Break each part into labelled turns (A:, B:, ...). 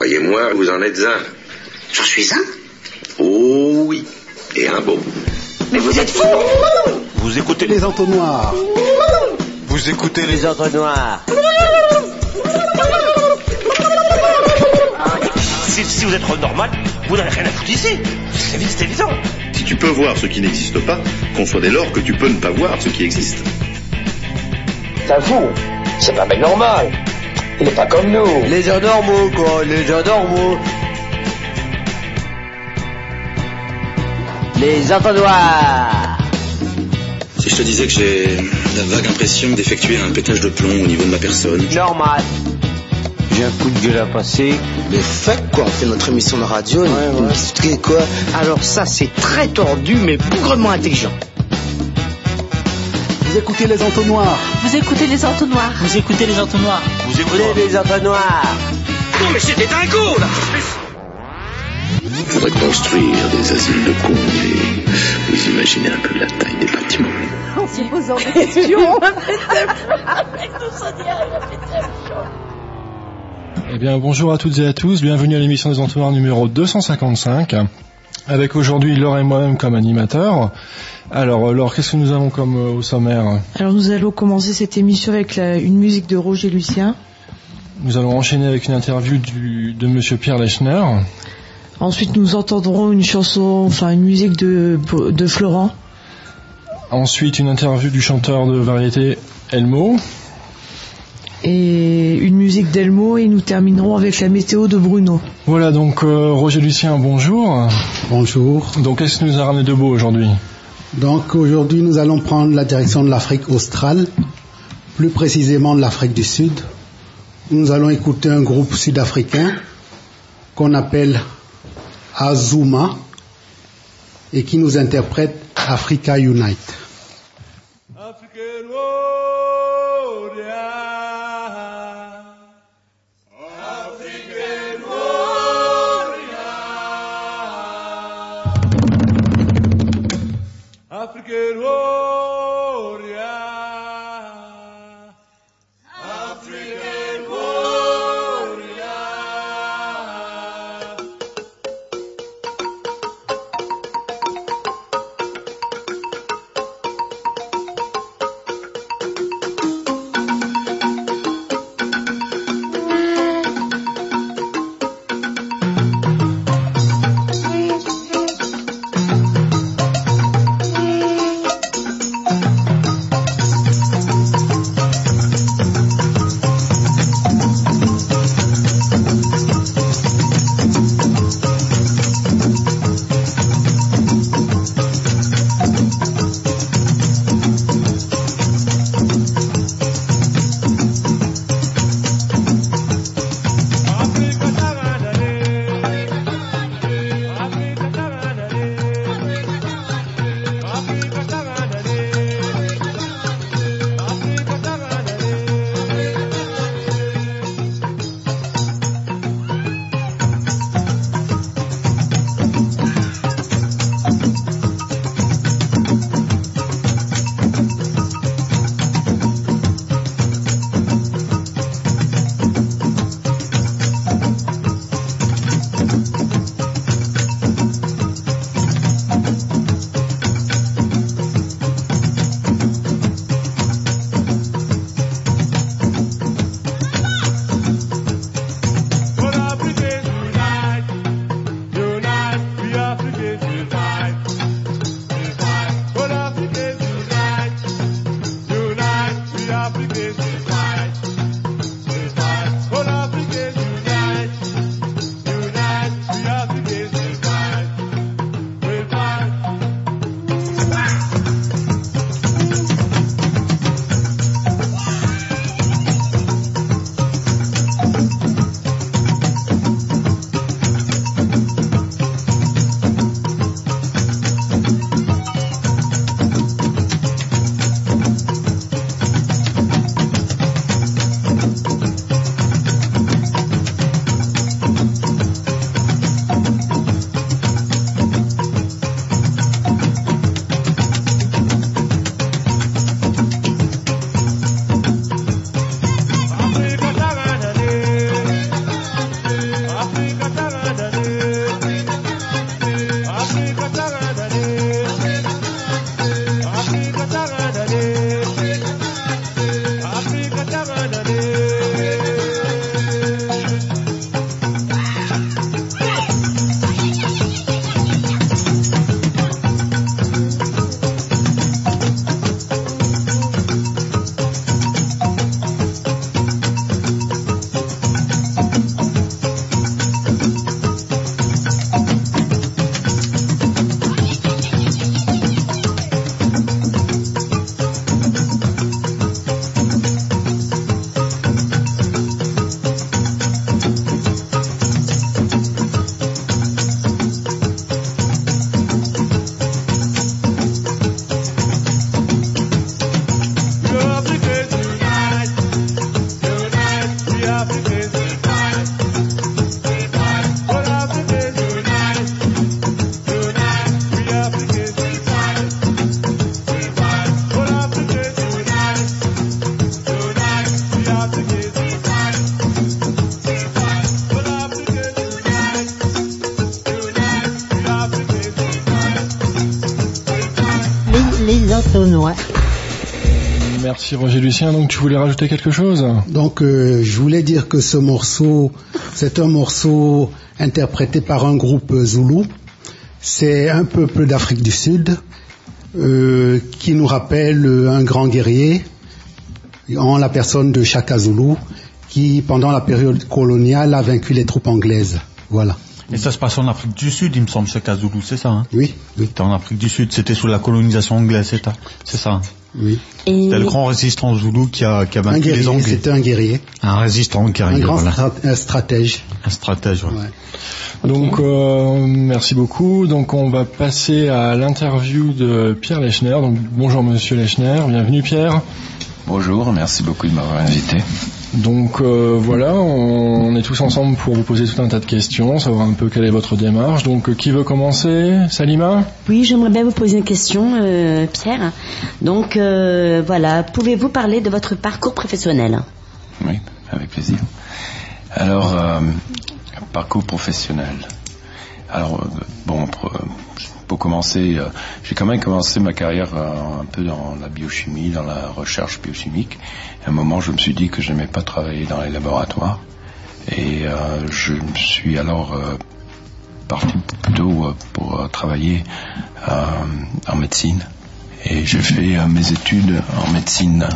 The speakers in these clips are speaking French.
A: Croyez-moi, vous en êtes un.
B: J'en suis un?
A: Oh oui, et un beau.
B: Mais vous êtes fous!
C: Vous écoutez les entonnoirs.
D: Vous écoutez les entonnoirs.
C: Si vous êtes normal, vous n'avez rien à foutre ici. C'est évident.
E: Si tu peux voir ce qui n'existe pas, conçois dès lors que tu peux ne pas voir ce qui existe.
F: C'est fou. C'est pas bien normal. Il n'est pas comme nous.
D: Les gens normaux, quoi. Les gens normaux. Les entonnoirs.
G: Si je te disais que j'ai la vague impression d'effectuer un pétage de plomb au niveau de ma personne.
D: Normal. J'ai un coup de gueule à passer.
H: Mais fuck quoi, on fait notre émission de radio, ouais. Quoi.
B: Alors ça c'est très tordu mais bougrement intelligent.
I: Vous écoutez les entonnoirs.
J: Vous écoutez les entonnoirs.
K: Vous écoutez les entonnoirs.
D: Vous écoutez les entonnoirs.
C: Non mais c'est des dingos là.
E: Il faudrait construire des asiles de cons et vous imaginez un peu la taille des bâtiments.
J: En se posant des questions.
L: Eh bien, bonjour à toutes et à tous, bienvenue à l'émission des entonnoirs numéro 255, avec aujourd'hui Laure et moi-même comme animateurs. Alors Laure, qu'est-ce que nous avons comme au sommaire?
J: Alors nous allons commencer cette émission avec une musique de Roger Lucien.
L: Nous allons enchaîner avec une interview de Monsieur Pierre Lechner.
J: Ensuite nous entendrons une chanson, une musique de Florent.
L: Ensuite une interview du chanteur de variété Elmo.
J: Et une musique d'Elmo, et nous terminerons avec la météo de Bruno.
L: Voilà, donc Roger Lucien, bonjour.
I: Bonjour.
L: Donc qu'est-ce que nous a ramené de beau aujourd'hui?
I: Donc aujourd'hui nous allons prendre la direction de l'Afrique australe, plus précisément de l'Afrique du Sud. Nous allons écouter un groupe sud-africain qu'on appelle Azuma et qui nous interprète Africa Unite.
M: African warrior, African warrior.
L: Merci Roger Lucien. Donc tu voulais rajouter quelque chose ?
I: Donc je voulais dire que ce morceau, c'est un morceau interprété par un groupe Zoulou. C'est un peuple d'Afrique du Sud qui nous rappelle un grand guerrier en la personne de Shaka Zulu qui pendant la période coloniale a vaincu les troupes anglaises. Voilà.
K: Et ça se passe en Afrique du Sud, il me semble, Shaka Zulu, c'est ça, hein?
I: Oui, oui.
K: C'était en Afrique du Sud, c'était sous la colonisation anglaise, c'est ça, hein?
I: Oui.
K: C'était le grand résistant Zoulou qui a vaincu les Anglais.
I: C'était un guerrier.
K: Un résistant guerrier.
I: Un grand
K: voilà.
I: stratège.
K: Un stratège, ouais.
L: Ouais. Donc, merci beaucoup. Donc, on va passer à l'interview de Pierre Lechner. Donc, bonjour Monsieur Lechner, bienvenue Pierre.
N: Bonjour, merci beaucoup de m'avoir invité.
L: Donc voilà, on est tous ensemble pour vous poser tout un tas de questions, savoir un peu quelle est votre démarche. Donc qui veut commencer ? Salima ?
O: Oui, j'aimerais bien vous poser une question, Pierre. Donc voilà, pouvez-vous parler de votre parcours professionnel ?
N: Oui, avec plaisir. Alors, parcours professionnel. Alors, bon, pour commencer, j'ai quand même commencé ma carrière un peu dans la biochimie, dans la recherche biochimique. À un moment, je me suis dit que je n'aimais pas travailler dans les laboratoires. Et je me suis alors parti plutôt pour travailler en médecine. Et j'ai fait mes études en médecine.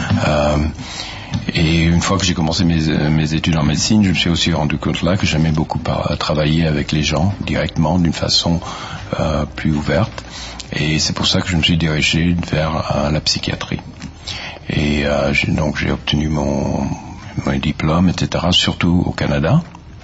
N: Et une fois que j'ai commencé mes études en médecine, je me suis aussi rendu compte là que j'aimais beaucoup travailler avec les gens directement, d'une façon plus ouverte. Et c'est pour ça que je me suis dirigé vers la psychiatrie. Et donc j'ai obtenu mon diplôme, etc., surtout au Canada.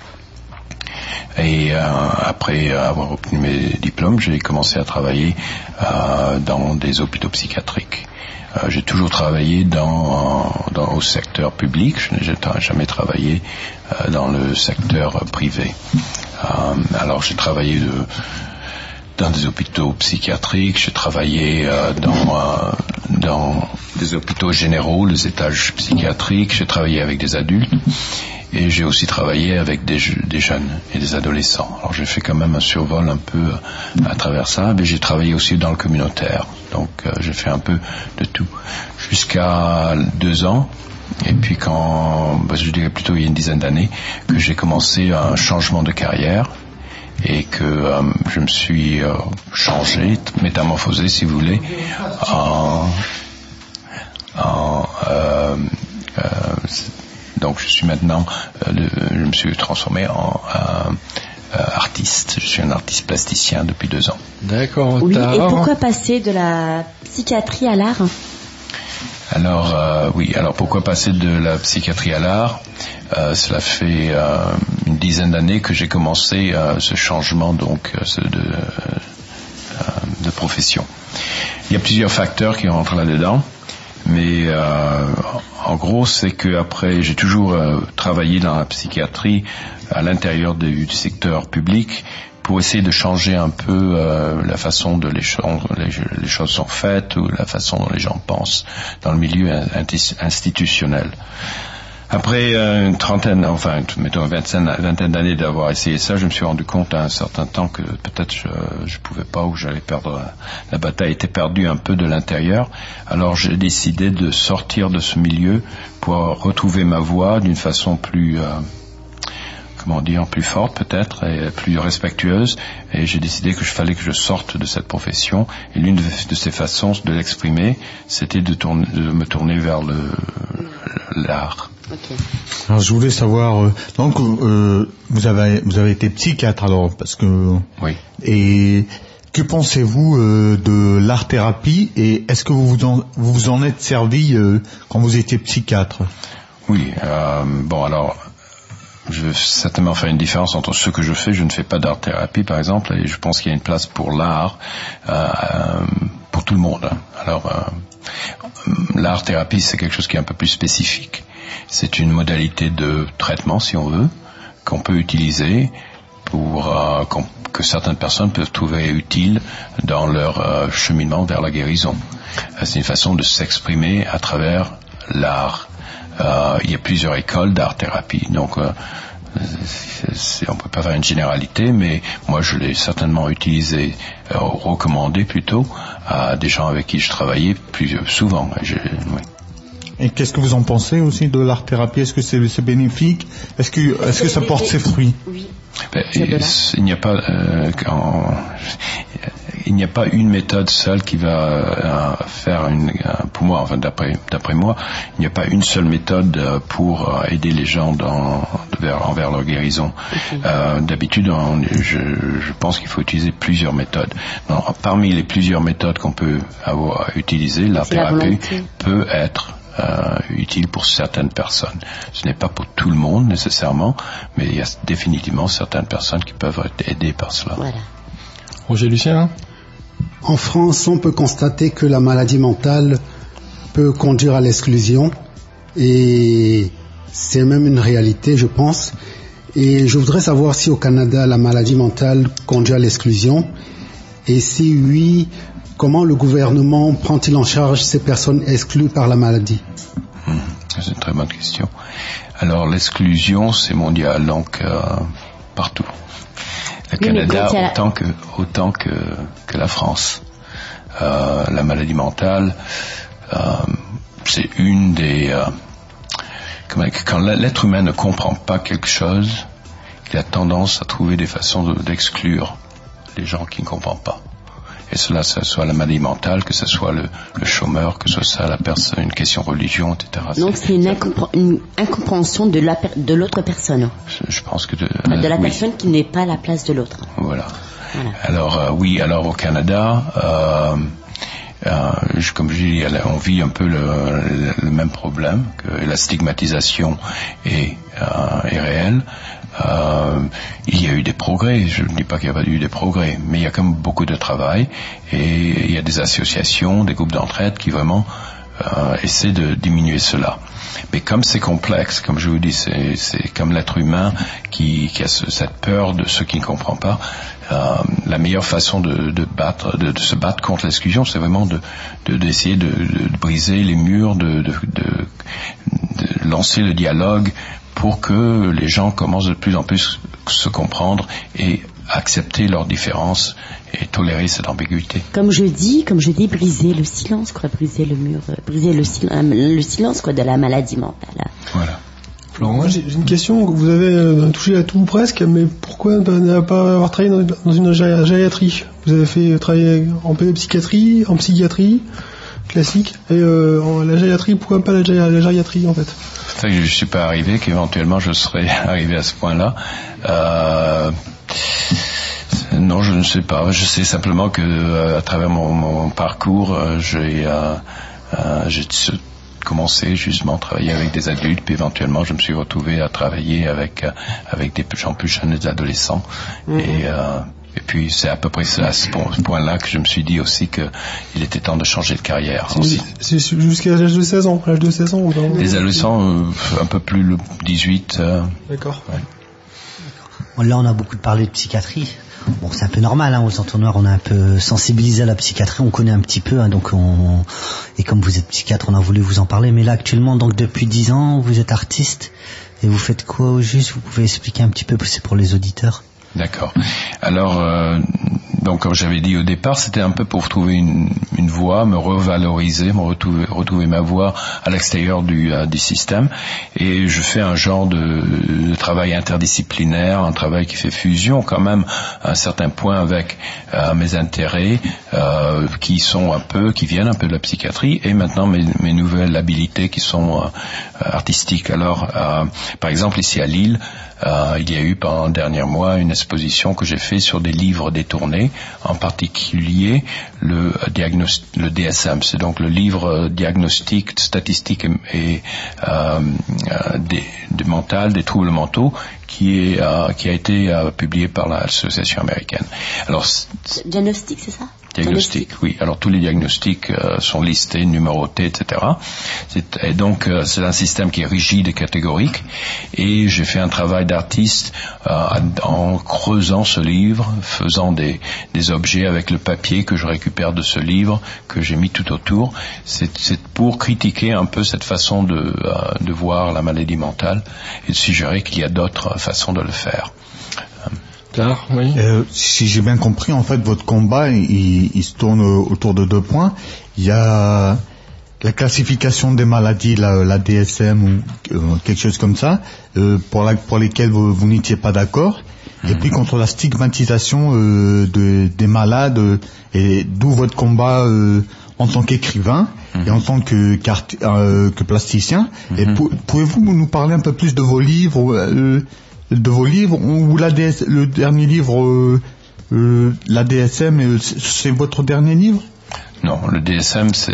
N: Et après avoir obtenu mes diplômes, j'ai commencé à travailler dans des hôpitaux psychiatriques. J'ai toujours travaillé au secteur public, je n'ai jamais travaillé dans le secteur privé. Alors j'ai travaillé dans des hôpitaux psychiatriques, j'ai travaillé dans des hôpitaux généraux, les étages psychiatriques, j'ai travaillé avec des adultes et j'ai aussi travaillé avec des jeunes et des adolescents. Alors j'ai fait quand même un survol un peu à travers ça, mais j'ai travaillé aussi dans le communautaire, donc j'ai fait un peu de tout jusqu'à 2 ans. Et puis je dirais plutôt il y a une dizaine d'années, que j'ai commencé un changement de carrière et que je me suis changé, métamorphosé si vous voulez, donc je suis maintenant, je me suis transformé en artiste. Je suis un artiste plasticien depuis 2 ans.
L: D'accord.
O: Oui, et pourquoi passer de la psychiatrie à l'art ?
N: Alors pourquoi passer de la psychiatrie à l'art ? Cela fait une dizaine d'années que j'ai commencé ce changement donc de profession. Il y a plusieurs facteurs qui rentrent là-dedans, mais en gros c'est que après j'ai toujours travaillé dans la psychiatrie à l'intérieur du secteur public pour essayer de changer un peu la façon dont les choses sont faites ou la façon dont les gens pensent dans le milieu institutionnel. Après une trentaine, enfin, mettons une vingtaine d'années d'avoir essayé ça, je me suis rendu compte à un certain temps que peut-être je pouvais pas, ou j'allais perdre, la bataille était perdue un peu de l'intérieur. Alors j'ai décidé de sortir de ce milieu pour retrouver ma voie d'une façon plus, plus forte peut-être, et plus respectueuse. Et j'ai décidé que fallait que je sorte de cette profession. Et l'une de ces façons de l'exprimer, c'était de me tourner vers l'art.
O: Okay.
K: Alors je voulais savoir, donc vous avez été psychiatre alors, parce que
N: oui.
K: Et que pensez-vous de l'art-thérapie, et est-ce que vous vous en êtes servi quand vous étiez psychiatre?
N: Oui, alors je vais certainement faire une différence entre ce que je fais. Je ne fais pas d'art-thérapie par exemple, et je pense qu'il y a une place pour l'art pour tout le monde. Alors l'art-thérapie, c'est quelque chose qui est un peu plus spécifique. C'est une modalité de traitement, si on veut, qu'on peut utiliser pour que certaines personnes peuvent trouver utile dans leur cheminement vers la guérison. C'est une façon de s'exprimer à travers l'art. Il y a plusieurs écoles d'art-thérapie, donc on ne peut pas faire une généralité, mais moi je l'ai certainement utilisé, recommandé plutôt, à des gens avec qui je travaillais plus souvent. Oui.
K: Et qu'est-ce que vous en pensez aussi de l'art-thérapie? Est-ce que c'est bénéfique? Est-ce que ça porte ses fruits? Oui.
N: Il n'y a pas une méthode seule qui va faire pour moi, enfin d'après moi, il n'y a pas une seule méthode pour aider les gens envers leur guérison. Okay. D'habitude, je pense qu'il faut utiliser plusieurs méthodes. Parmi les plusieurs méthodes qu'on peut avoir utilisées, l'art-thérapie peut être utile pour certaines personnes. Ce n'est pas pour tout le monde nécessairement, mais il y a définitivement certaines personnes qui peuvent être aidées par cela.
O: Voilà.
L: Roger Lucien?
I: En France, on peut constater que la maladie mentale peut conduire à l'exclusion, et c'est même une réalité, je pense. Et je voudrais savoir si au Canada, la maladie mentale conduit à l'exclusion, et si oui, comment le gouvernement prend-il en charge ces personnes exclues par la maladie?
N: C'est une très bonne question. Alors l'exclusion, c'est mondial, donc partout. Le Canada autant que la France. La maladie mentale, c'est une des... quand l'être humain ne comprend pas quelque chose, il a tendance à trouver des façons d'exclure les gens qui ne comprennent pas. Et cela, que ce soit la maladie mentale, que ce soit le chômeur, que ce soit la personne, une question religion, etc.
O: Donc c'est une incompréhension de l'autre personne.
N: Je pense que de
O: la personne qui n'est pas à la place de l'autre.
N: Voilà. Alors au Canada, comme je dis, on vit un peu le même problème, que la stigmatisation est réelle. Il y a eu des progrès, je ne dis pas qu'il n'y a pas eu des progrès, mais il y a quand même beaucoup de travail, et il y a des associations, des groupes d'entraide qui vraiment essaient de diminuer cela. Mais comme c'est complexe, comme je vous dis, c'est comme l'être humain qui a cette peur de ce qu'il ne comprend pas. La meilleure façon de se battre contre l'exclusion, c'est vraiment d'essayer de briser les murs, de lancer le dialogue, pour que les gens commencent de plus en plus à se comprendre et accepter leurs différences et tolérer cette ambiguïté.
O: Comme je dis, briser le silence, briser le mur, briser le silence de la maladie mentale.
N: Voilà.
L: Alors moi j'ai une question. Vous avez touché à tout presque, mais pourquoi ne pas avoir travaillé dans une gériatrie? Vous avez fait travailler en pédopsychiatrie, en psychiatrie classique, et la gériatrie, pourquoi pas la gériatrie en fait?
N: Je ne suis pas arrivé, qu'éventuellement je serais arrivé à ce point-là. Non, je ne sais pas. Je sais simplement que à travers mon parcours, j'ai commencé justement à travailler avec des adultes, puis éventuellement je me suis retrouvé à travailler avec des gens plus jeunes, des adolescents. Et puis c'est à peu près à ce point-là que je me suis dit aussi qu'il était temps de changer de carrière aussi.
L: C'est jusqu'à l'âge de 16 ans.
N: Les adolescents, un peu plus 18.
L: D'accord.
B: Ouais. Là, on a beaucoup parlé de psychiatrie.
P: bon, c'est un peu normal, hein, aux entonnoirs, on est un peu sensibilisé à la psychiatrie, on connaît un petit peu, hein, donc et comme vous êtes psychiatre, on a voulu vous en parler, mais là actuellement, donc depuis 10 ans, vous êtes artiste, et vous faites quoi au juste? Vous pouvez expliquer un petit peu, c'est pour les auditeurs.
N: D'accord. Alors, donc comme j'avais dit au départ, c'était un peu pour trouver une voie, me revaloriser, retrouver ma voie à l'extérieur du système. Et je fais un genre de travail interdisciplinaire, un travail qui fait fusion quand même à un certain point avec mes intérêts qui viennent un peu de la psychiatrie, et maintenant mes nouvelles habilités qui sont artistiques. Alors, par exemple ici à Lille, il y a eu pendant le dernier mois une exposition que j'ai fait sur des livres détournés, en particulier le DSM, c'est donc le livre diagnostic, statistique et des mental, des troubles mentaux, qui a été publié par l'association américaine. Alors,
O: diagnostic, c'est ça?
N: Diagnostic, oui. Alors tous les diagnostics sont listés, numérotés, etc. Et donc c'est un système qui est rigide et catégorique. Et j'ai fait un travail d'artiste en creusant ce livre, faisant des objets avec le papier que je récupère de ce livre, que j'ai mis tout autour. C'est pour critiquer un peu cette façon de voir la maladie mentale et de suggérer qu'il y a d'autres façons de le faire.
K: Oui. Si j'ai bien compris, en fait, votre combat, il se tourne autour de 2 points. Il y a la classification des maladies, la DSM ou quelque chose comme ça, pour lesquelles vous n'étiez pas d'accord. Et puis contre la stigmatisation des malades, et d'où votre combat en tant qu'écrivain et en tant que plasticien. Et pouvez-vous nous parler un peu plus de vos livres ou le dernier livre, la DSM, c'est votre dernier livre?
N: Non, le DSM c'est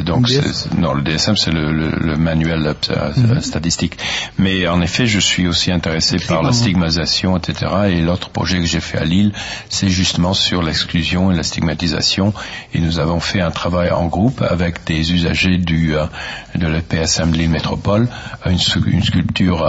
N: le manuel statistique. Mais en effet, je suis aussi intéressé par la stigmatisation, etc. Et l'autre projet que j'ai fait à Lille, c'est justement sur l'exclusion et la stigmatisation. Et nous avons fait un travail en groupe avec des usagers de la PSM Lille Métropole, une sculpture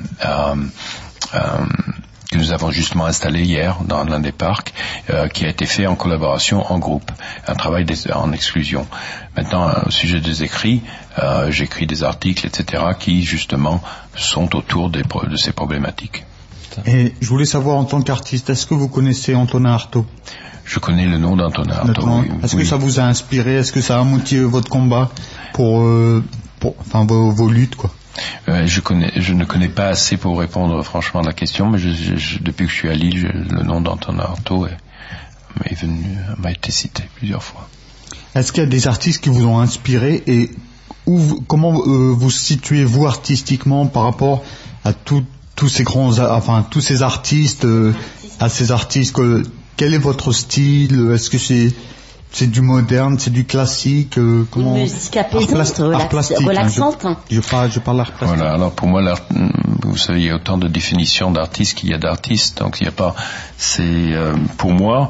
N: que nous avons justement installé hier dans l'un des parcs, qui a été fait en collaboration en groupe, un travail en exclusion. Maintenant, au sujet des écrits, j'écris des articles, etc., qui justement sont autour de ces problématiques.
K: Et je voulais savoir, en tant qu'artiste, est-ce que vous connaissez Antonin Artaud?
N: Je connais le nom d'Antonin Artaud. Oui.
K: Est-ce que ça vous a inspiré? Est-ce que ça a motivé votre combat pour vos luttes, quoi?
N: Je ne connais pas assez pour répondre franchement à la question, mais depuis que je suis à Lille, le nom d'Antonin Artaud m'a été cité plusieurs fois.
K: Est-ce qu'il y a des artistes qui vous ont inspiré, et comment vous situez-vous artistiquement par rapport à tous ces artistes, à ces artistes? Quel est votre style? Est-ce que c'est du moderne, c'est du classique,
O: une musique apaisante, relaxante.
K: Je parle l'art plastique.
N: Voilà, alors pour moi, vous savez, il y a autant de définitions d'artistes qu'il y a d'artistes, donc il n'y a pas, pour moi,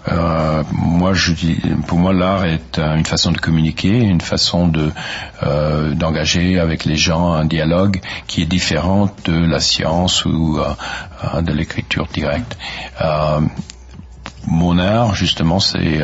N: pour moi, l'art est une façon de communiquer, une façon d'engager avec les gens un dialogue qui est différent de la science ou de l'écriture directe. Mon art, justement, si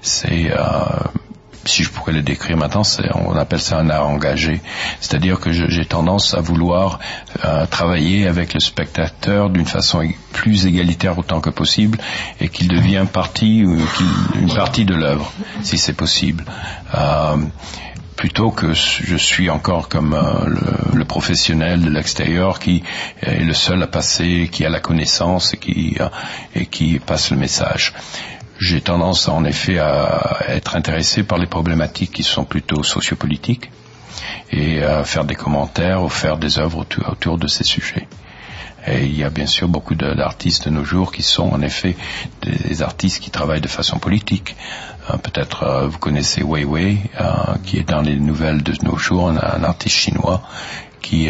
N: je pourrais le décrire maintenant, on appelle ça un art engagé. C'est-à-dire que j'ai tendance à vouloir travailler avec le spectateur d'une façon plus égalitaire autant que possible, et qu'il devienne une partie de l'œuvre, si c'est possible. Plutôt que je suis encore comme le professionnel de l'extérieur qui est le seul à passer, qui a la connaissance et qui passe le message. J'ai tendance en effet à être intéressé par les problématiques qui sont plutôt sociopolitiques, et à faire des commentaires ou faire des œuvres autour de ces sujets. Et il y a bien sûr beaucoup d'artistes de nos jours qui sont en effet des artistes qui travaillent de façon politique. Peut-être vous connaissez Weiwei, qui est dans les nouvelles de nos jours, un artiste chinois qui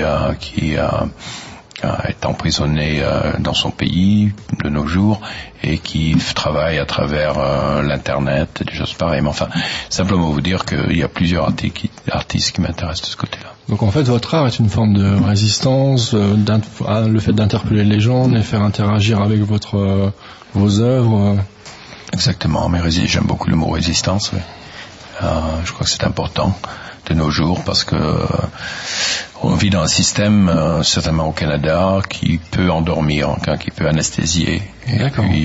N: est emprisonné dans son pays de nos jours, et qui travaille à travers l'internet, des choses pareilles. Mais enfin, simplement vous dire qu'il y a plusieurs artistes qui m'intéressent de ce côté-là.
Q: Donc en fait, votre art est une forme de résistance, le fait d'interpeller les gens, de les faire interagir avec vos œuvres.
N: Exactement, mais j'aime beaucoup le mot résistance. Oui. Je crois que c'est important de nos jours parce que on vit dans un système, certainement au Canada, qui peut endormir, qui peut anesthésier.
Q: D'accord.
N: Et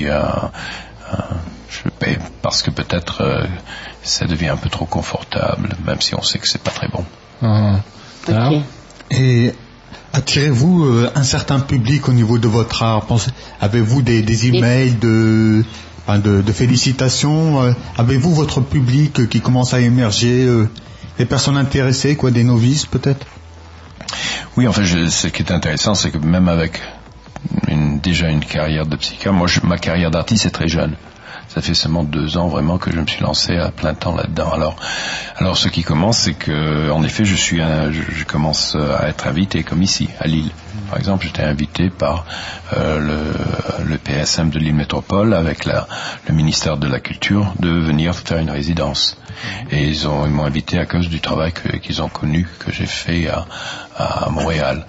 N: puis, parce que peut-être ça devient un peu trop confortable, même si on sait que c'est pas très bon.
O: Ok.
K: Et attirez-vous un certain public au niveau de votre art? Avez-vous des emails de félicitations? Avez-vous votre public qui commence à émerger? Des personnes intéressées, des novices peut-être?
N: Oui, en fait, ce qui est intéressant, c'est que même avec déjà une carrière de psychiatre, ma carrière d'artiste est très jeune. Ça fait seulement 2 ans vraiment que je me suis lancé à plein temps là-dedans. Alors ce qui commence, c'est que en effet, je commence à être invité comme ici, à Lille. Par exemple, j'étais invité par le PSM de Lille Métropole avec le ministère de la Culture de venir faire une résidence. Et ils m'ont invité à cause du travail qu'ils ont connu, que j'ai fait à Montréal.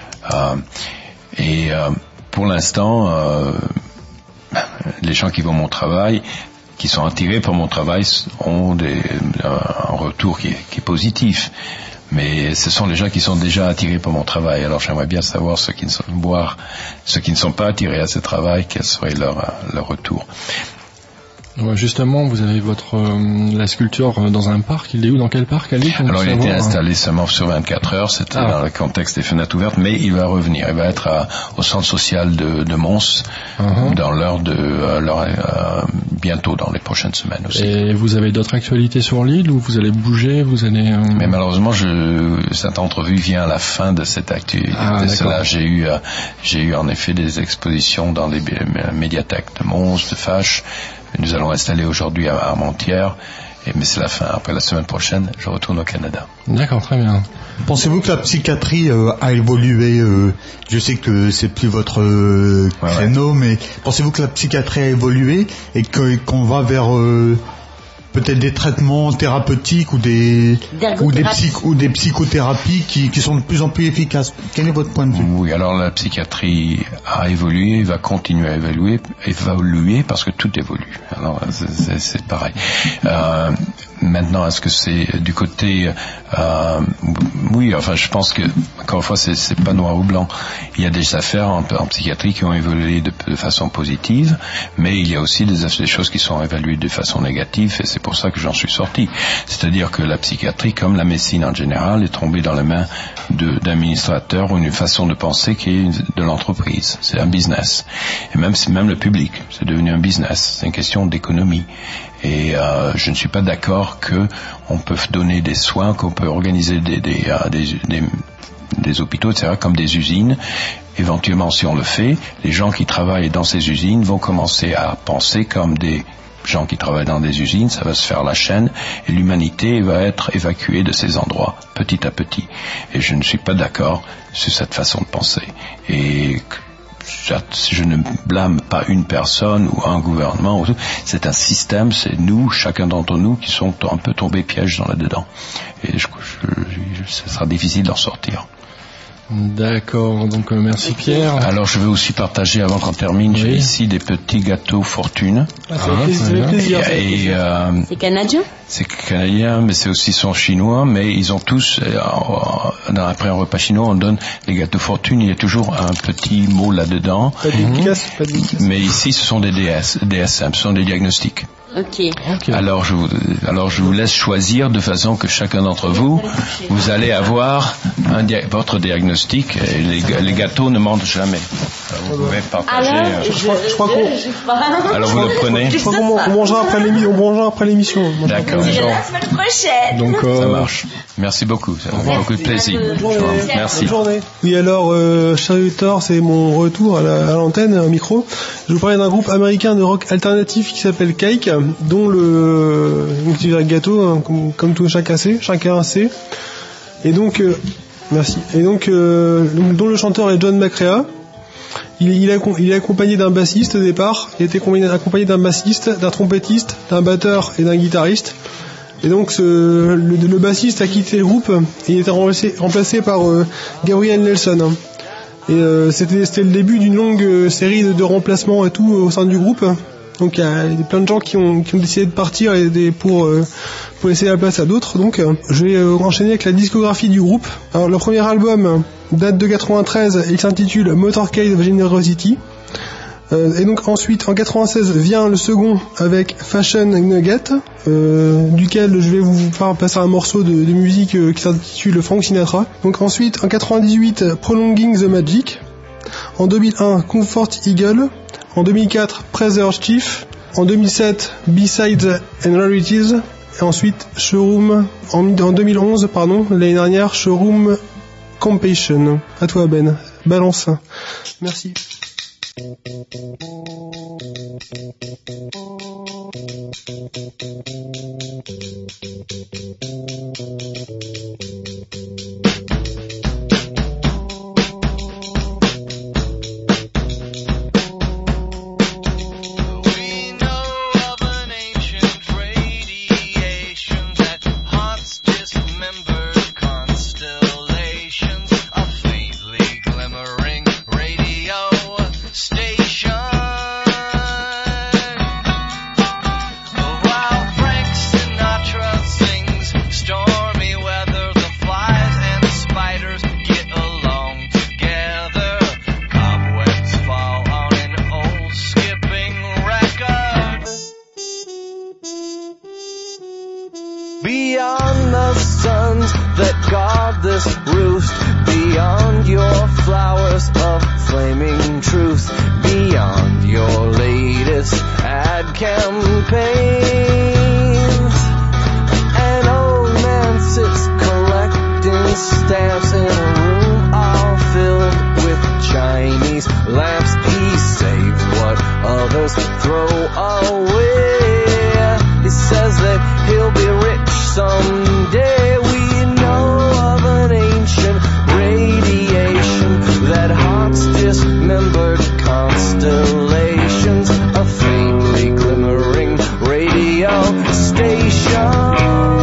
N: Pour l'instant, les gens qui voient mon travail, qui sont attirés par mon travail, ont un retour qui est positif. Mais ce sont les gens qui sont déjà attirés par mon travail. Alors j'aimerais bien savoir ceux qui ne sont pas attirés à ce travail, quel serait leur retour.
Q: Justement, vous avez la sculpture dans un parc. Il est où? Dans quel parc, Ali?
N: Alors, il a été installé seulement sur 24 heures. C'était dans le contexte des fenêtres ouvertes, mais il va revenir. Il va être au centre social de Mons dans bientôt, dans les prochaines semaines aussi.
Q: Et vous avez d'autres actualités sur l'île, ou vous allez bouger? Mais
N: malheureusement, cette entrevue vient à la fin de cette activité. J'ai eu en effet des expositions dans les médiathèques de Mons, de Fâche. Nous allons installer aujourd'hui à Armentières, mais c'est la fin. Après la semaine prochaine, je retourne au Canada.
Q: D'accord, très bien.
K: Pensez-vous que la psychiatrie a évolué? Je sais que c'est plus votre créneau, mais pensez-vous que la psychiatrie a évolué et qu'on va vers peut-être des traitements thérapeutiques ou des psychothérapies qui sont de plus en plus efficaces? Quel est votre point de vue?
N: Oui, alors la psychiatrie a évolué, va continuer à évoluer parce que tout évolue. Alors c'est pareil. Maintenant, est-ce que c'est du côté oui, enfin je pense que encore une fois c'est pas noir ou blanc. Il y a des affaires en psychiatrie qui ont évolué de façon positive, mais il y a aussi des choses qui sont évaluées de façon négative, et c'est pour ça que j'en suis sorti. C'est-à-dire que la psychiatrie, comme la médecine en général, est tombée dans les mains d'administrateurs ou une façon de penser qui est de l'entreprise. C'est un business. Et même le public, c'est devenu un business. C'est une question d'économie. Et je ne suis pas d'accord qu'on peut donner des soins, qu'on peut organiser des hôpitaux, etc., comme des usines. Éventuellement, si on le fait, les gens qui travaillent dans ces usines vont commencer à penser comme des gens qui travaillent dans des usines. Ça va se faire la chaîne et l'humanité va être évacuée de ces endroits petit à petit. Et je ne suis pas d'accord sur cette façon de penser. Et je ne blâme pas une personne ou un gouvernement. C'est un système, c'est nous, chacun d'entre nous, qui sont un peu tombés pièges là-dedans. Et ce sera difficile d'en sortir.
Q: D'accord, donc merci Pierre.
N: Alors je veux aussi partager, avant qu'on termine, j'ai ici des petits gâteaux fortune.
O: C'est canadien?
N: C'est canadien, mais c'est aussi son chinois, mais ils ont tous, après un repas chinois, on donne les gâteaux fortune, il y a toujours un petit mot là-dedans.
L: Pas de
N: Mais ici, ce sont des DSM, ce sont des diagnostics.
O: Okay.
N: Alors je vous laisse choisir de façon que chacun d'entre vous allez avoir votre diagnostic. Et les gâteaux ne mentent jamais. Alors vous pouvez partager. Alors vous le prenez.
L: Je crois qu'on mangera après l'émission.
N: D'accord.
O: La semaine prochaine.
N: Donc ça marche. Merci beaucoup. Ça fait beaucoup de plaisir. Merci.
L: Bonne journée. Oui, alors chers auditeurs, c'est mon retour à l'antenne, un micro. Je vous parlais d'un groupe américain de rock alternatif qui s'appelle Cake, dont le gâteau, hein, comme tout chacun sait. Et donc merci. Et donc dont le chanteur est John McCrea. Il est accompagné d'un bassiste au départ. Il était accompagné d'un bassiste, d'un trompettiste, d'un batteur et d'un guitariste. Et donc le bassiste a quitté le groupe et il était remplacé par Gabriel Nelson. Et c'était le début d'une longue série de remplacements et tout au sein du groupe. Donc il y a plein de gens qui ont décidé de partir pour laisser la place à d'autres. Donc je vais enchaîner avec la discographie du groupe. Alors le premier album date de 93, il s'intitule Motorcade of Generosity. Et donc ensuite en 96 vient le second avec Fashion Nugget, duquel je vais vous faire passer un morceau de musique qui s'intitule Frank Sinatra. Donc ensuite en 98 Prolonging the Magic, en 2001 Comfort Eagle, en 2004 Preserve Chief, en 2007 B-Sides and Rarities, et ensuite Showroom en 2011 l'année dernière Showroom Compassion. À toi Ben, balance. Merci.
R: Beyond the suns that guard this roost, beyond your flowers of flaming truth, beyond your latest ad campaigns, an old man sits collecting stamps in a room all filled with Chinese lamps. He saves what others throw away. He says that he'll be rich someday. We know of an ancient radiation that haunts dismembered constellations, a faintly glimmering radio station.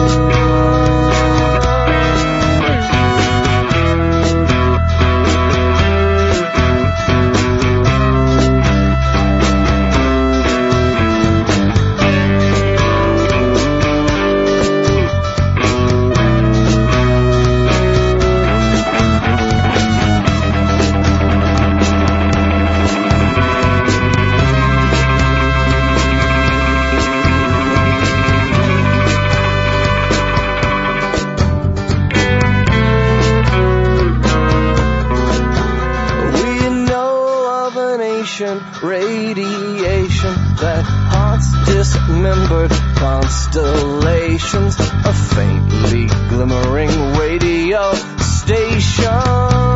R: Radiation that haunts dismembered constellations, a faintly glimmering radio station.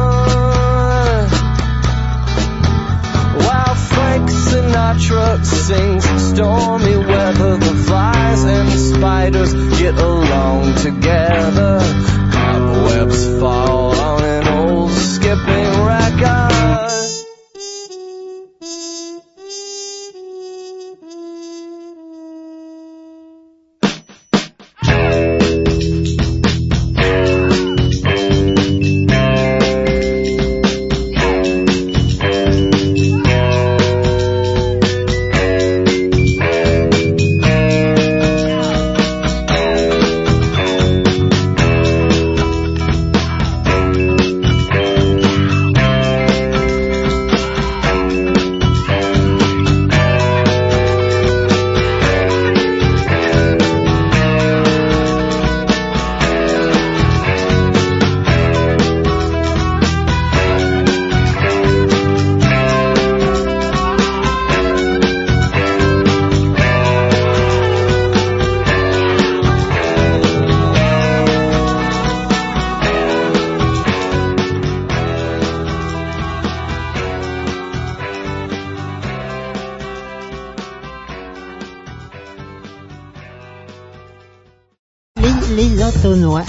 R: While Frank Sinatra sings stormy weather, the flies and spiders get along together. Cobwebs fall on an old skipping record.
S: Les entonnois.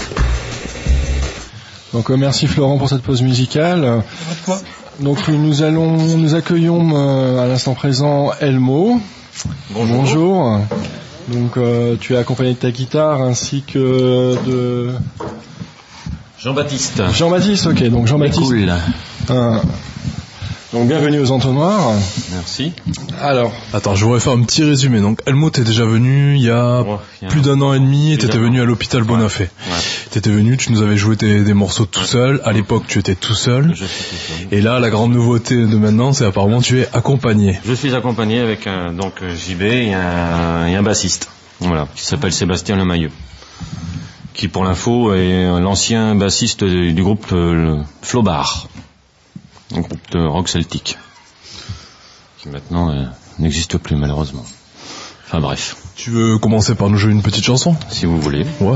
Q: Donc merci Florent pour cette pause musicale. Donc nous accueillons à l'instant présent Elmo. Bonjour. Donc tu es accompagné de ta guitare ainsi que de
T: Jean-Baptiste.
Q: Jean-Baptiste, ok. Donc Jean-Baptiste.
T: Cool.
Q: Donc bienvenue aux Entonnoirs.
T: Merci.
Q: Alors,
T: attends, je voudrais faire un petit résumé. Donc Elmo, t'es déjà venu il y a plus d'un an et demi et t'étais venu à l'hôpital Bonafé. Ouais. T'étais venu, tu nous avais joué des morceaux tout seul. À l'époque, tu étais tout seul. Et là, la grande nouveauté de maintenant, c'est apparemment tu es accompagné. Je suis accompagné avec donc JB et un bassiste. Voilà, qui s'appelle Sébastien Lemayeux. Qui pour l'info est l'ancien bassiste du groupe Flobar. Un groupe de rock celtique qui maintenant n'existe plus malheureusement. Enfin bref.
Q: Tu veux commencer par nous jouer une petite chanson ?
T: Si vous voulez.
Q: Ouais.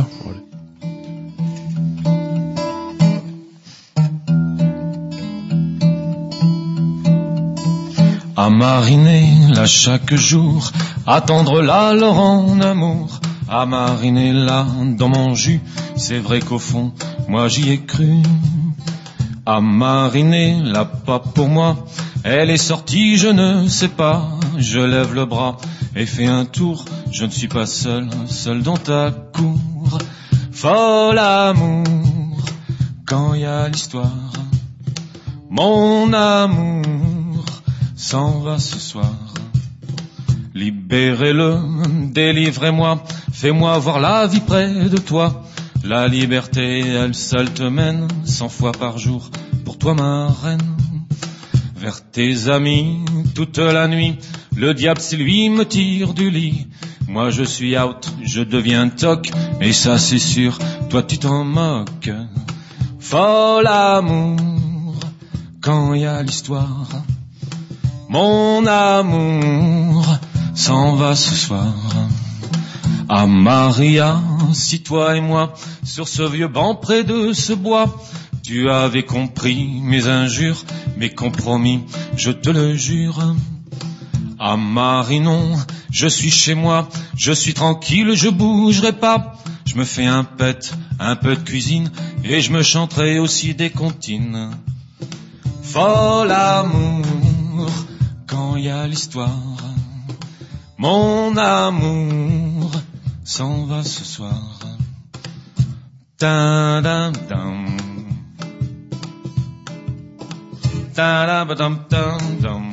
R: À mariner là chaque jour, attendre là leur en amour. À mariner là dans mon jus, c'est vrai qu'au fond moi j'y ai cru. À mariner, là pas pour moi, elle est sortie, je ne sais pas, je lève le bras et fais un tour, je ne suis pas seul dans ta cour. Folle amour, quand y a l'histoire, mon amour s'en va ce soir. Libérez-le, délivrez-moi, fais-moi voir la vie près de toi. La liberté, elle seule te mène 100 fois par jour, pour toi ma reine. Vers tes amis, toute la nuit, le diable c'est lui me tire du lit. Moi je suis out, je deviens toc, et ça c'est sûr, toi tu t'en moques. Folle amour, quand y a l'histoire, mon amour s'en va ce soir. Ah Maria, si toi et moi, sur ce vieux banc près de ce bois, tu avais compris mes injures, mes compromis, je te le jure. Ah Marie non, je suis chez moi, je suis tranquille, je bougerai pas. Je me fais un pet, un peu de cuisine, et je me chanterai aussi des comptines. Folle amour, quand y a l'histoire, mon amour s'en va ce soir. Ta-dam-dam. Ta-da-ba-dam-dam-dam.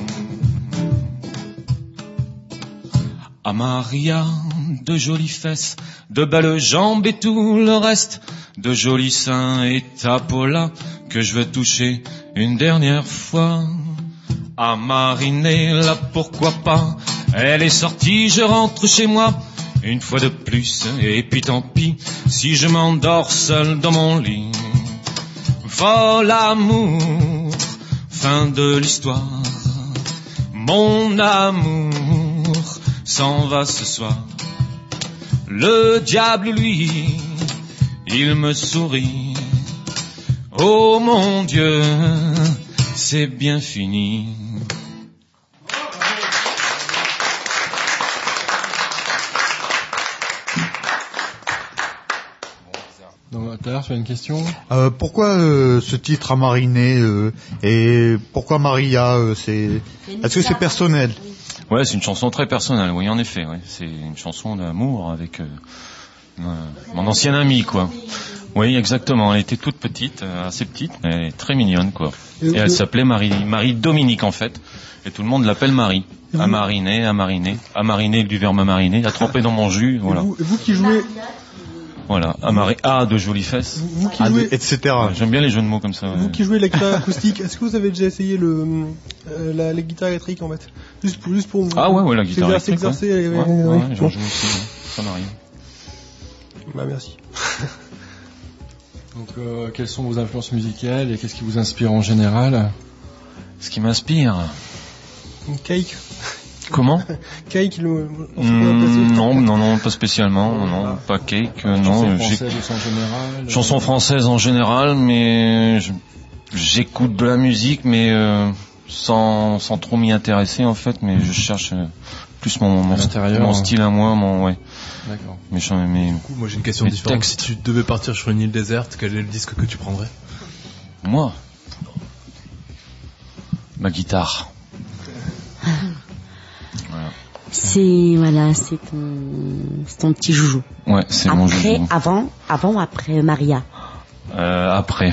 R: À Maria, de jolies fesses, de belles jambes et tout le reste, de jolis seins et ta peau là, que je veux toucher une dernière fois. À mariner là, pourquoi pas, elle est sortie, je rentre chez moi. Une fois de plus, et puis tant pis, si je m'endors seul dans mon lit. Folle amour, fin de l'histoire, mon amour s'en va ce soir. Le diable, lui, il me sourit. Oh mon Dieu, c'est bien fini.
Q: Tout à l'heure, tu as une question ?
K: Pourquoi ce titre à mariner et pourquoi Maria Est-ce que c'est personnel ?
T: Ouais, c'est une chanson très personnelle, oui, en effet. Ouais. C'est une chanson d'amour avec mon ancien ami, quoi. Oui, exactement. Elle était toute petite, assez petite, mais très mignonne, quoi. Et elle s'appelait Marie Dominique, en fait. Et tout le monde l'appelle Marie. À mariner, du verbe mariner, à tremper dans mon jus, voilà.
L: Et vous qui jouez...
T: Voilà, de jolies fesses,
L: vous qui jouez...
K: etc.
T: Ouais, j'aime bien les jeux de mots comme ça.
L: Vous qui jouez la guitare acoustique, est-ce que vous avez déjà essayé la guitare électrique en fait, juste pour
T: ah ouais, la guitare électrique.
L: S'exercer.
T: Ouais, j'en joue aussi. Ouais. Ça m'arrive.
L: Bah merci.
Q: Donc, quelles sont vos influences musicales et qu'est-ce qui vous inspire en général ?
T: Ce qui m'inspire.
L: Cake.
T: Comment?
L: Cake,
T: non, pas spécialement, non, pas Cake, non. Chansons françaises en général, mais j'écoute de la musique, mais sans trop m'y intéresser en fait, mais je cherche plus mon style à moi, ouais.
Q: D'accord.
T: Mais
U: du coup, moi j'ai une question différente. Si tu devais partir sur une île déserte, quel est le disque que tu prendrais?
T: Moi, ma guitare.
O: C'est ton petit joujou.
T: Ouais, c'est mon joujou.
O: Avant ou après Maria?
A: Après.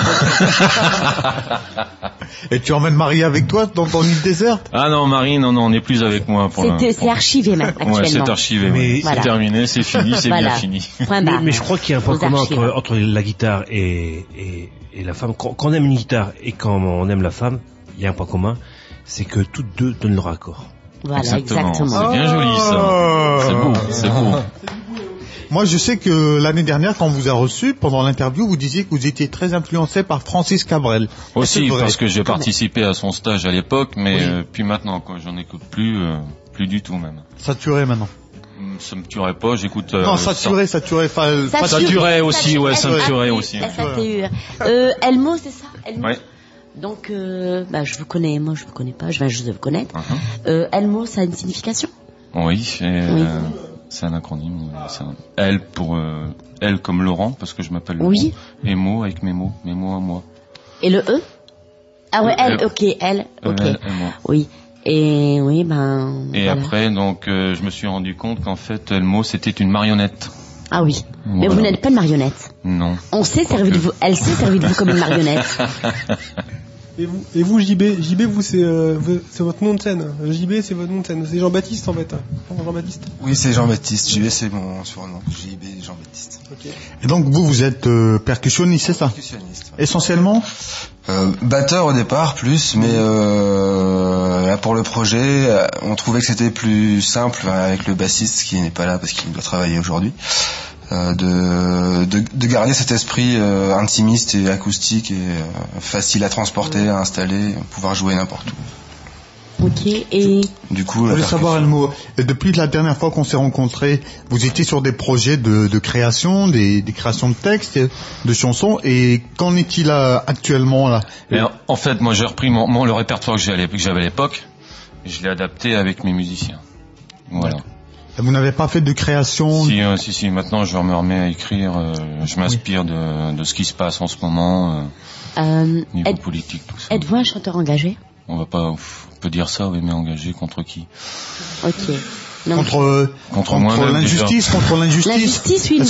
K: Et tu emmènes Marie avec toi dans ton île déserte?
A: Ah non, Marie, non, on n'est plus avec moi pour l'instant.
O: C'est archivé même, actuellement.
A: Ouais, c'est archivé, mais
V: voilà.
A: c'est terminé, c'est fini, c'est
O: Voilà.
A: bien fini.
V: Mais je crois qu'il y a un point commun entre la guitare et la femme. Quand on aime une guitare et quand on aime la femme, il y a un point commun, c'est que toutes deux donnent leur accord.
O: Voilà, exactement.
A: C'est bien joli, ça. C'est beau.
K: Moi, je sais que l'année dernière, quand on vous a reçu, pendant l'interview, vous disiez que vous étiez très influencé par Francis Cabrel.
A: Aussi, parce que j'ai participé à son stage à l'époque, mais puis maintenant, quoi, j'en écoute plus du tout même.
K: Saturé maintenant.
A: Ça me tuerait pas, j'écoute...
K: non, saturé.
A: Saturé aussi, ouais, ça me tuerait aussi.
O: Elmo, c'est ça? Elmo.
A: Ouais.
O: Donc, je vous connais, moi je vous connais pas, je viens juste de vous connaître. Elmo, ça a une signification?
A: Oui, c'est un acronyme. L pour L comme Laurent, parce que je m'appelle Laurent.
O: Oui.
A: Et Mo avec mes mots à moi.
O: Et le E? Ah ouais, L, ok, L, ok. Oui. Et oui,
A: Et
O: voilà.
A: après, donc, je me suis rendu compte qu'en fait, Elmo, c'était une marionnette.
O: Ah oui.
A: Voilà.
O: Mais vous n'êtes pas une marionnette.
A: Non.
O: Elle s'est servie de vous comme une marionnette.
L: Et vous, JB, vous c'est votre nom de scène. JB, c'est votre nom de scène. C'est Jean-Baptiste en fait. Jean-Baptiste.
W: Oui, c'est Jean-Baptiste. JB, c'est mon surnom. JB Jean-Baptiste.
L: Okay.
K: Et donc vous êtes percussionniste, c'est ça?
W: Percussionniste. Ouais.
K: Essentiellement.
W: Batteur au départ, plus, mais là pour le projet, on trouvait que c'était plus simple avec le bassiste qui n'est pas là parce qu'il doit travailler aujourd'hui. De garder cet esprit intimiste et acoustique et facile à transporter, à installer, pouvoir jouer n'importe où.
O: Ok, et...
W: Du coup,
K: je voulais savoir, Elmo, depuis la dernière fois qu'on s'est rencontrés, vous étiez sur des projets de création, des créations de textes, de chansons, et qu'en est-il actuellement là?
A: Et en fait, moi j'ai repris le répertoire que j'avais à l'époque, et je l'ai adapté avec mes musiciens. Voilà.
K: Vous n'avez pas fait de création?
A: Si, maintenant je me remets à écrire, je m'inspire de ce qui se passe en ce moment, niveau politique, tout ça.
O: Êtes-vous un chanteur engagé?
A: On peut dire ça, oui, mais engagé contre qui?
O: Ok. Non.
K: Contre l'injustice,
O: déjà.
K: Contre l'injustice.
O: L'injustice, oui.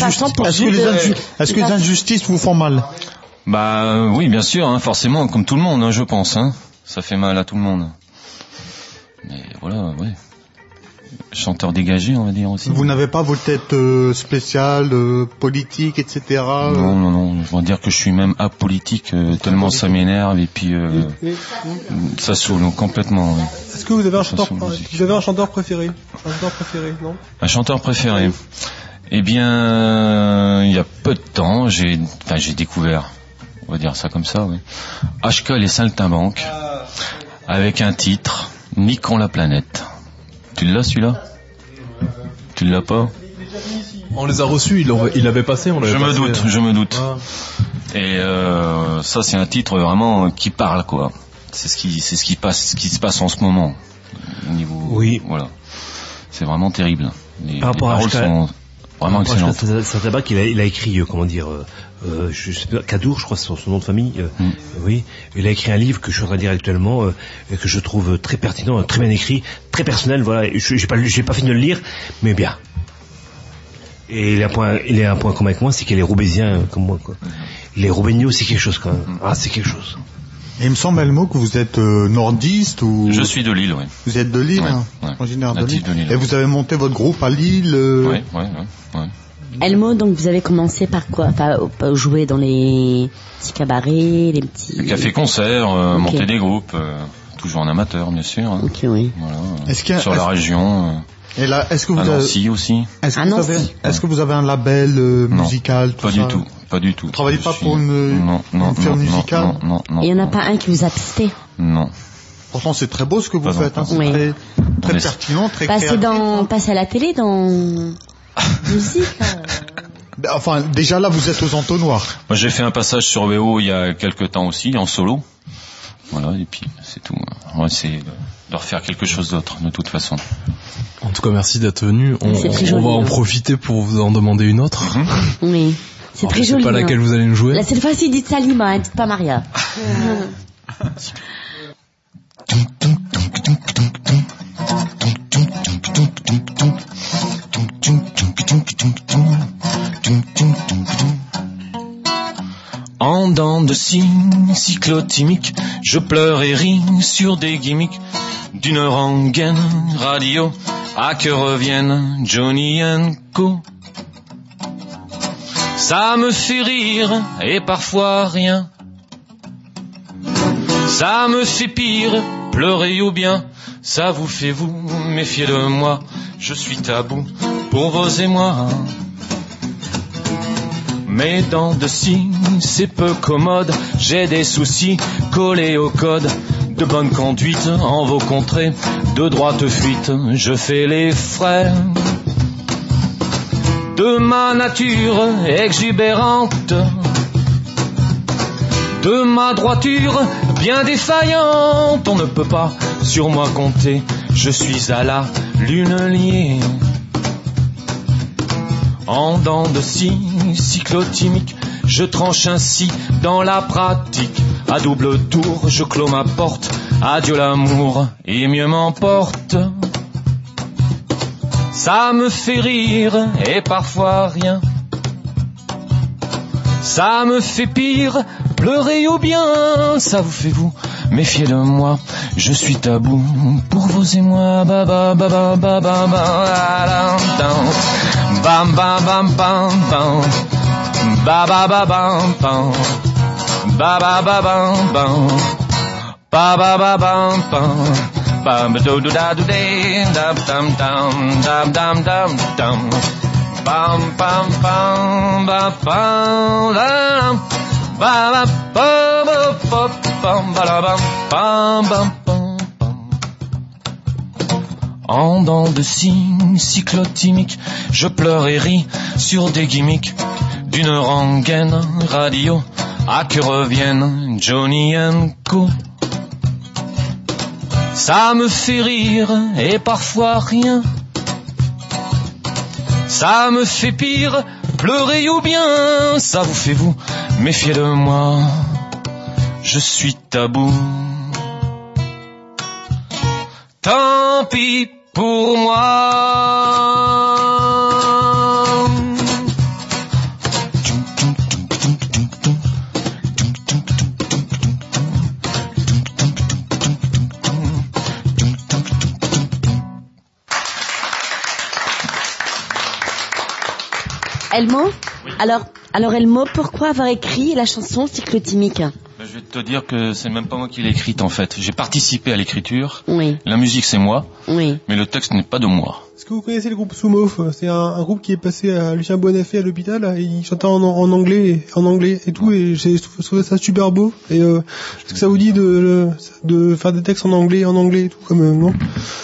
K: Est-ce que les injustices vous font mal?
A: Bah oui, bien sûr, hein, forcément, comme tout le monde, hein, je pense. Hein. Ça fait mal à tout le monde. Mais voilà, ouais. Chanteur dégagé, on va dire aussi.
K: Vous n'avez pas vos têtes spéciales, politiques, etc.
A: Non. Je dois dire que je suis même apolitique, tellement ça m'énerve et puis ça saoule complètement. Oui.
L: Est-ce que vous avez un chanteur préféré? Non? Un
A: chanteur préféré. Eh bien, il y a peu de temps, j'ai découvert, on va dire ça comme ça, oui. HK les Saltimbanques, avec un titre, Niquons la planète. Tu l'as celui-là? Tu l'as pas?
U: On les a reçus, il l'avait passé, on l'avait passé.
A: Je me doute. Ah. Et ça c'est un titre vraiment qui parle quoi. C'est ce qui se passe en ce moment. Au niveau,
V: oui.
A: Voilà. C'est vraiment terrible. Les
V: paroles
A: sont vraiment excellentes.
V: Saltimbanque, il a écrit je sais pas, Cadour, je crois c'est son nom de famille. Oui, il a écrit un livre que je suis en train de lire actuellement et que je trouve très pertinent, très bien écrit, très personnel. Voilà, j'ai pas fini de le lire, mais bien. Et il a un point commun avec moi, c'est qu'il est roubaisien comme moi, quoi. Les Roubaignots, c'est quelque chose quand même. Ah, c'est quelque chose.
K: Et il me semble, Elmo, que vous êtes nordiste ou...
A: Je suis de Lille, oui.
K: Vous êtes de Lille, originaire de Lille. Et vous avez monté votre groupe à Lille.
A: Oui.
O: Elmo, donc vous avez commencé par quoi? Enfin, jouer dans les petits cabarets, les petits...
A: Café-concert, monter des groupes, toujours en amateur, bien sûr. Hein.
O: Ok, oui.
A: Voilà. Sur la région...
K: Et là, est-ce que vous
A: Nancy aussi.
K: Est-ce que vous avez un label musical, tout ça?
A: Pas du tout.
K: Vous travaillez pas pour une firme musicale?
A: Non.
O: Il y en a pas un qui vous a pisté?
A: Non.
K: Pourtant, c'est très beau ce que vous faites. Hein. C'est très pertinent, très créatif.
O: Passer à la télé dans musique.
K: Enfin, déjà là, vous êtes aux entonnoirs.
A: Moi, j'ai fait un passage sur VO il y a quelques temps aussi, en solo. Voilà, et puis c'est tout. On va essayer de refaire quelque chose d'autre, de toute façon.
U: En tout cas, merci d'être venu. On va en profiter pour vous en demander une autre.
O: Oui, c'est très joli.
U: Je sais pas laquelle vous allez nous jouer.
O: Là, cette fois-ci, dites Salima, hein, dites pas Maria.
A: dents de scie cyclotimique, je pleure et ris sur des gimmicks d'une rengaine radio, à que revienne Johnny & Co. Ça me fait rire et parfois rien. Ça me fait pire, pleurer ou bien. Ça vous fait vous méfier de moi. Je suis tabou pour vos émois. Mes dents de scie, c'est peu commode. J'ai des soucis collés au code. De bonne conduite en vos contrées. De droite fuite, je fais les frais. De ma nature exubérante, de ma droiture bien défaillante, on ne peut pas sur moi compter, je suis à la lune liée. En dents de scie cyclotimique, je tranche ainsi dans la pratique. À double tour, je clôt ma porte, adieu l'amour, et mieux m'emporte. Ça me fait rire et parfois rien. Ça me fait pire, pleurer ou bien. Ça vous fait vous méfier de moi. Je suis tabou pour vos émois. Ba ba ba ba ba ba ba bam bam bam bam bam ba ba ba bam bam ba ba ba bam bam ba ba ba bam bam. Bam do do da do de dam dam dam dam dam dam dam bam bam bam ba bam bam ba ba ba bam bam bam bam. En dents de scie cyclotimique, je pleure et ris sur des gimmicks d'une rengaine radio, à que revienne Johnny & Co. Ça me fait rire et parfois rien. Ça me fait pire, pleurer ou bien. Ça vous fait vous méfier de moi. Je suis tabou. Tant pis pour moi.
O: Elmo ? Alors Elmo, pourquoi avoir écrit la chanson cyclotimique ?
A: Je vais te dire que c'est même pas moi qui l'ai écrite en fait. J'ai participé à l'écriture.
O: Oui.
A: La musique c'est moi.
O: Oui.
A: Mais le texte n'est pas de moi.
L: Est-ce que vous connaissez le groupe Sumo ? C'est un groupe qui est passé à Lucien Bonafé à l'hôpital et il chantait en anglais et tout, et j'ai trouvé ça super beau. Et est-ce que ça vous dit de faire des textes en anglais et tout comme non ? Jamais ?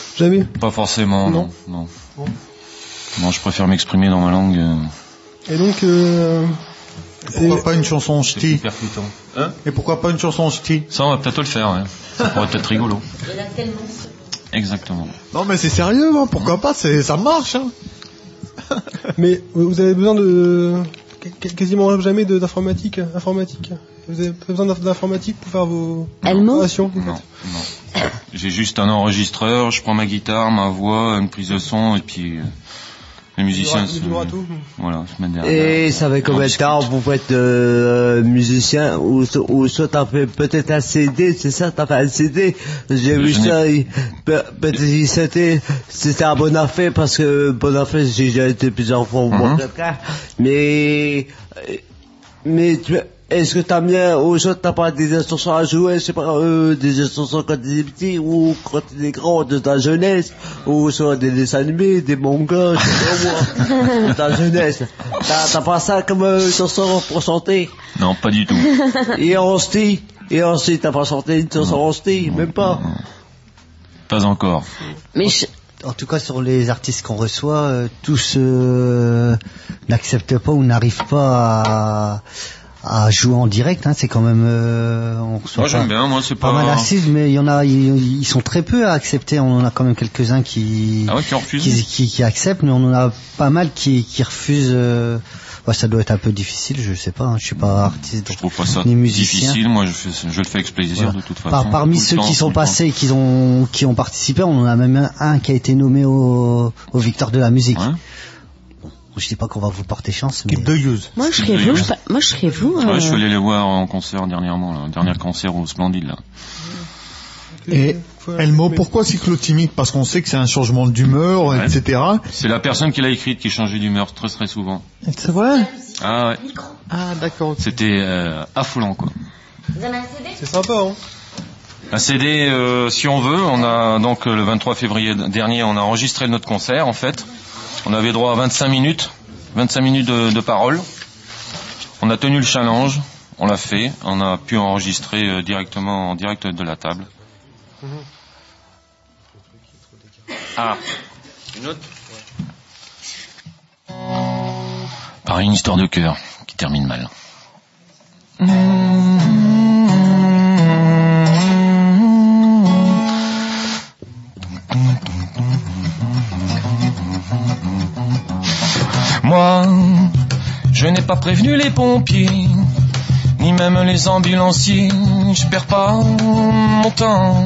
A: Pas forcément. Non.
L: Bon.
A: Non, je préfère m'exprimer dans ma langue.
L: Et donc
K: pourquoi pas une chanson ch'ti ?
A: Hein ?
K: Et pourquoi pas une chanson ch'ti ?
A: Ça, on va peut-être le faire, ouais. Ça pourrait être rigolo. Exactement.
K: Non, mais c'est sérieux, hein, pourquoi pas, ça marche, hein.
L: Mais vous avez besoin de quasiment jamais d'informatique. Vous avez besoin d'informatique pour faire vos créations.
A: Non. J'ai juste un enregistreur, je prends ma guitare, ma voix, une prise de son, et puis les musiciens se mettent derrière.
F: Et ça fait combien de temps vous faites musicien ou soit t'as fait peut-être un CD, c'est ça, t'as fait un CD. J'ai vu ça, peut-être c'était un Bonafé parce que Bonafé j'ai déjà été plusieurs fois au monde, mais est-ce que t'as bien, ou soit t'as pas des instruments à jouer, je sais pas, des instruments quand t'es petit, ou quand t'es grand de ta jeunesse, ou soit des dessins animés, des mangas, je sais pas moi, de ta jeunesse. T'as pas ça comme chanson pour chanter?
A: Non, pas du tout.
F: Et ensuite, t'as pas chanté une chanson en style, même pas?
A: Pas encore.
P: Mais en tout cas, sur les artistes qu'on reçoit, tous n'acceptent pas ou n'arrivent pas à jouer en direct, hein, c'est quand même
A: moi j'aime bien, moi c'est pas
P: mal d'artistes, mais il y en a, ils sont très peu à accepter. On en a quand même quelques-uns qui acceptent, mais on en a pas mal qui refusent. Ça doit être un peu difficile, je sais pas, hein, je suis pas artiste,
A: je trouve pas ça
P: ni musicien.
A: Difficile, moi je le fais avec plaisir, de toute façon.
P: Parmi ceux qui sont passés, qui ont participé, on en a même un qui a été nommé au Victoire de la musique.
A: Ouais.
P: Je dis pas qu'on va vous porter chance, mais...
O: Moi, je serais vous.
A: Ouais, je suis allé les voir en concert dernièrement, là. Dernier concert au Splendide, là.
K: Et Elmo, pourquoi cyclotimique? Parce qu'on sait que c'est un changement d'humeur,
A: Ouais.
K: etc.
A: C'est la personne qui l'a écrite qui changeait d'humeur très très souvent.
K: C'est vrai?
A: Ah ouais.
K: Ah d'accord.
A: C'était affolant, quoi.
O: Vous avez un CD?
L: C'est sympa, hein.
A: Un CD, si on veut, on a donc le 23 février dernier, on a enregistré notre concert, en fait. On avait droit à 25 minutes de parole. On a tenu le challenge, on l'a fait, on a pu enregistrer directement en direct de la table. Ah, une autre? Pareil, une histoire de cœur qui termine mal. Moi, je n'ai pas prévenu les pompiers, ni même les ambulanciers, je perds pas mon temps.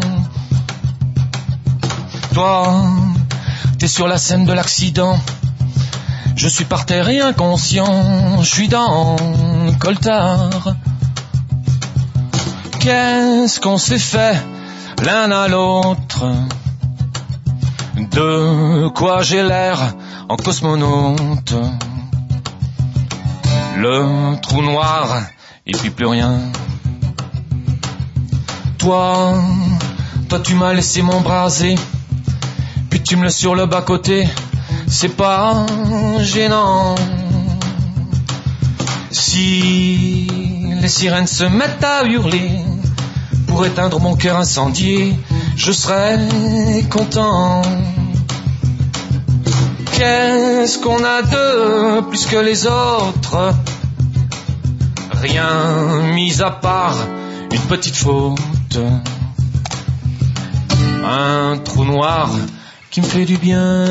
A: Toi, t'es sur la scène de l'accident, je suis par terre et inconscient, je suis dans le coltard. Qu'est-ce qu'on s'est fait l'un à l'autre? De quoi j'ai l'air en cosmonaute? Le trou noir et puis plus rien. Toi tu m'as laissé m'embraser, puis tu me laisses sur le bas-côté. C'est pas gênant. Si les sirènes se mettent à hurler pour éteindre mon cœur incendié, je serais content. Qu'est-ce qu'on a de plus que les autres? Rien mis à part une petite faute. Un trou noir qui me fait du bien.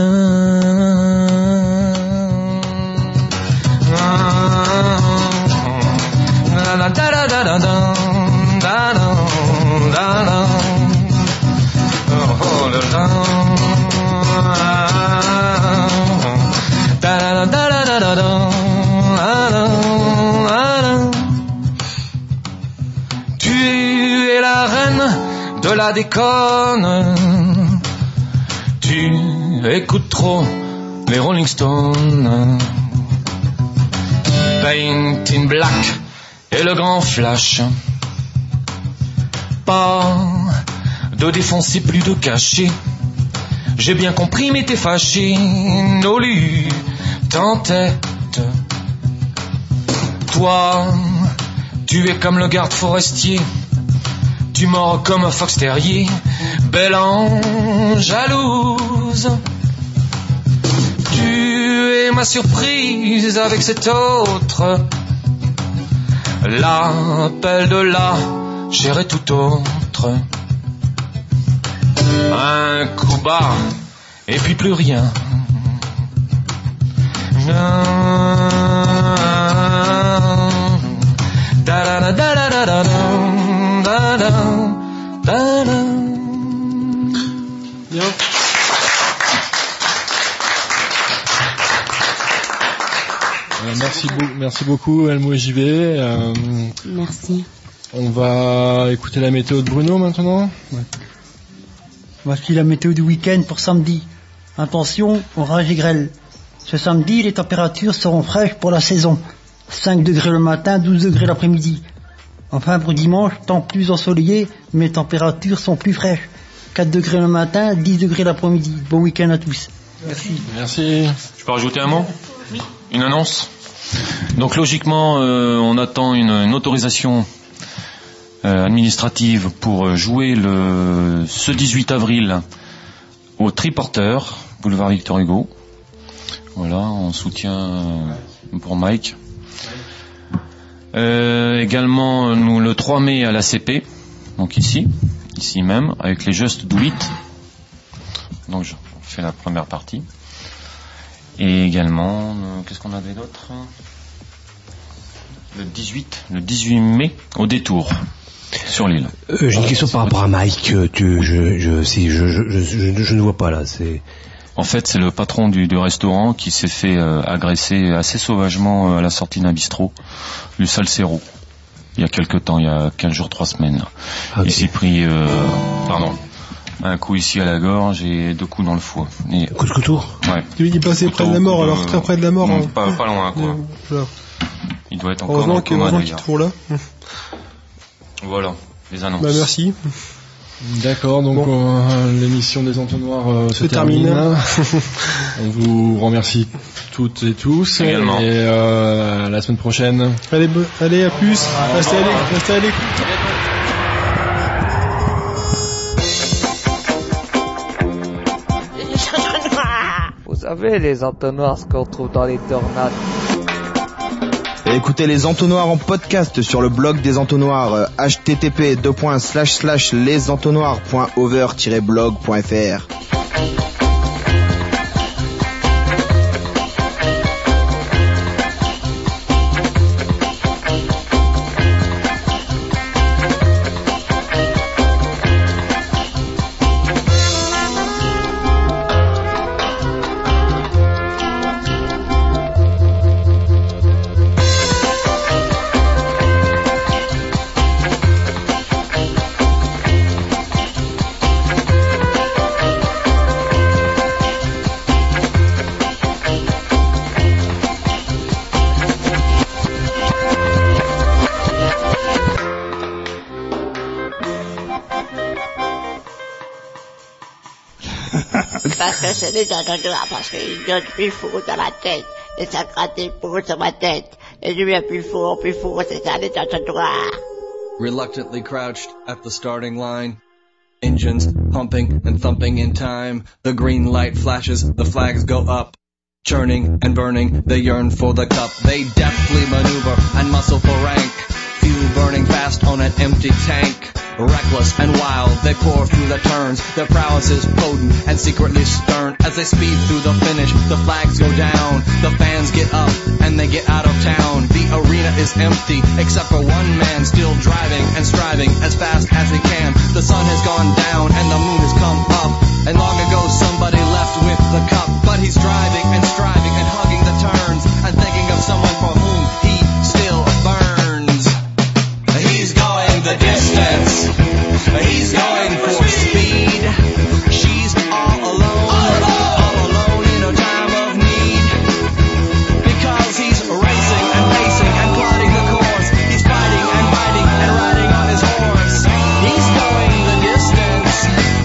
A: Tu es la reine de la déconne. Tu écoutes trop les Rolling Stones. Paint in Black et le grand flash. Pas de défoncer, plus de cacher. J'ai bien compris mais t'es fâché. Nos luttes en tête. Toi, tu es comme le garde forestier. Tu mords comme un fox terrier. Belle ange jalouse. Tu es ma surprise avec cet autre. L'appel de la chair est tout autre. Un coup bas et puis plus rien.
L: Bien.
Q: Merci beaucoup Elmo et JB.
O: Merci.
Q: On va écouter la météo de Bruno maintenant.
S: Ouais. Voici la météo du week-end pour samedi. Attention, orage et grêle. Ce samedi, les températures seront fraîches pour la saison. 5 degrés le matin, 12 degrés l'après-midi. Enfin, pour dimanche, temps plus ensoleillé, mais les températures sont plus fraîches. 4 degrés le matin, 10 degrés l'après-midi. Bon week-end à tous.
Q: Merci.
A: Je peux rajouter un mot?
O: Oui.
A: Une annonce? Donc logiquement, on attend une autorisation administrative pour jouer ce 18 avril au Triporteur, boulevard Victor Hugo. Voilà, en soutien pour Mike. Également, nous le 3 mai à l'ACP, donc ici même, avec les Just Do It. Donc je fais la première partie. Et également, qu'est-ce qu'on avait d'autre? Le 18 mai, au Détour, sur l'île.
V: J'ai une question par rapport à Mike. Je ne vois pas là.
A: En fait, c'est le patron du restaurant qui s'est fait agresser assez sauvagement à la sortie d'un bistrot, du Salsero. Il y a quelque temps, il y a 15 jours, 3 semaines. Là. Okay. Il s'est pris un coup ici à la gorge et 2 coups dans le foie. Et...
V: Coup de couteau.
A: Ouais.
L: Il est passé près de la mort, alors très près de la mort.
A: Non, pas loin, quoi. Il doit être encore
L: heureusement
A: dans le coma,
L: qu'ils te font là.
A: Voilà, les annonces.
L: Bah merci.
Q: D'accord, donc l'émission des entonnoirs se termine. On vous remercie toutes et tous.
A: Également.
Q: Et à la semaine prochaine.
L: Allez, à plus. Restez à l'écoute.
D: Vous savez, les entonnoirs, ce qu'on trouve dans les tornades.
G: Écoutez les entonnoirs en podcast sur le blog des entonnoirs http://lesentonnoirs.over-blog.fr.
H: Parce que c'est les entonnoirs, parce qu'il donne plus fou dans la tête, et ça gratte des peaux sur ma tête, et je viens plus fou, c'est ça les entonnoirs.
X: Reluctantly crouched at the starting line, engines pumping and thumping in time, the green light flashes, the flags go up. Churning and burning, they yearn for the cup. They deftly maneuver and muscle for rank, fuel burning fast on an empty tank. Reckless and wild, they pour through the turns. Their prowess is potent and secretly stern. As they speed through the finish, the flags go down. The fans get up and they get out of town. The arena is empty, except for one man still driving and striving as fast as he can. The sun has gone down and the moon has come up. And long ago somebody left with the cup. But he's driving and striving and hugging the turns and thinking of someone for whom he still burns. He's going the distance. He's going for speed. She's all alone. All alone in a time of need. Because he's racing and pacing and plotting the course. He's fighting and biting and riding on his horse. He's going the distance.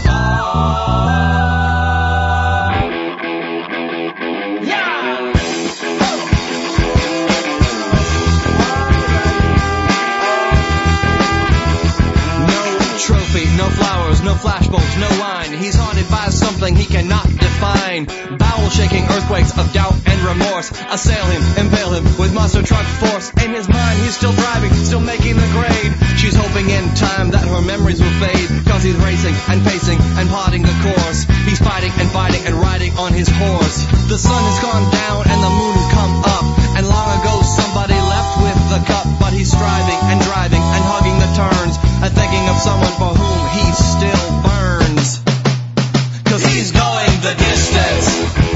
X: No flowers, no flashbulbs, no wine. He's haunted by something he cannot define. Bowel-shaking earthquakes of doubt and remorse assail him, impale him with monster truck force. In his mind, he's still driving, still making the grade. She's hoping in time that her memories will fade, cause he's racing and pacing and plotting the course. He's fighting and fighting and riding on his horse. The sun has gone down and the moon has come up. And long ago somebody left with the cup. But he's striving and driving and hugging the turns and thinking of someone for whom he still burns. Cause he's going the distance.